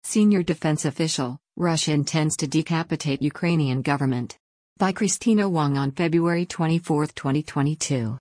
Senior defense official, Russia intends to decapitate Ukrainian government. By Christina Wong on February 24, 2022.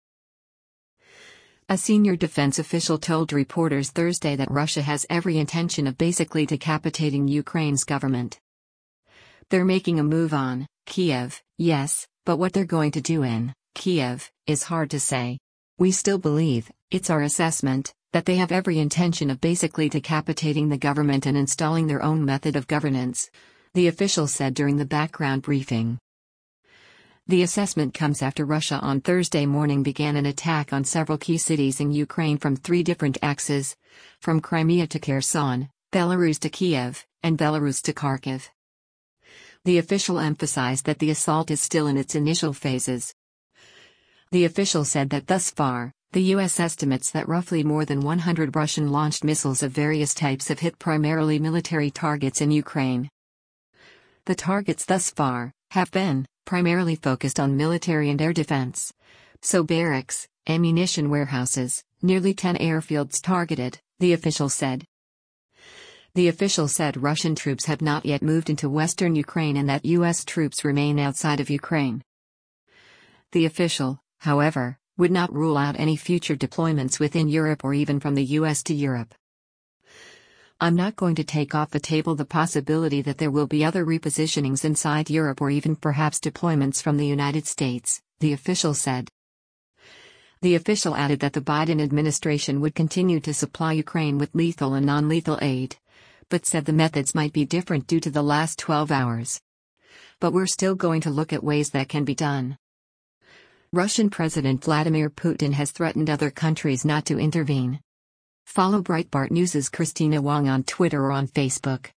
A senior defense official told reporters Thursday that Russia has every intention of basically decapitating Ukraine's government. They're making a move on Kiev, yes, but what they're going to do in Kiev is hard to say. We still believe, it's our assessment, that they have every intention of basically decapitating the government and installing their own method of governance, the official said during the background briefing. The assessment comes after Russia on Thursday morning began an attack on several key cities in Ukraine from 3 different axes, from Crimea to Kherson, Belarus to Kiev, and Belarus to Kharkiv. The official emphasized that the assault is still in its initial phases. The official said that thus far, the U.S. estimates that roughly more than 100 Russian-launched missiles of various types have hit primarily military targets in Ukraine. The targets thus far have been primarily focused on military and air defense. So barracks, ammunition warehouses, nearly 10 airfields targeted, the official said. The official said Russian troops have not yet moved into western Ukraine and that U.S. troops remain outside of Ukraine. The official, however, would not rule out any future deployments within Europe or even from the U.S. to Europe. I'm not going to take off the table the possibility that there will be other repositionings inside Europe or even perhaps deployments from the United States, the official said. The official added that the Biden administration would continue to supply Ukraine with lethal and non-lethal aid, but said the methods might be different due to the last 12 hours. But we're still going to look at ways that can be done. Russian President Vladimir Putin has threatened other countries not to intervene. Follow Breitbart News' Christina Wong on Twitter or on Facebook.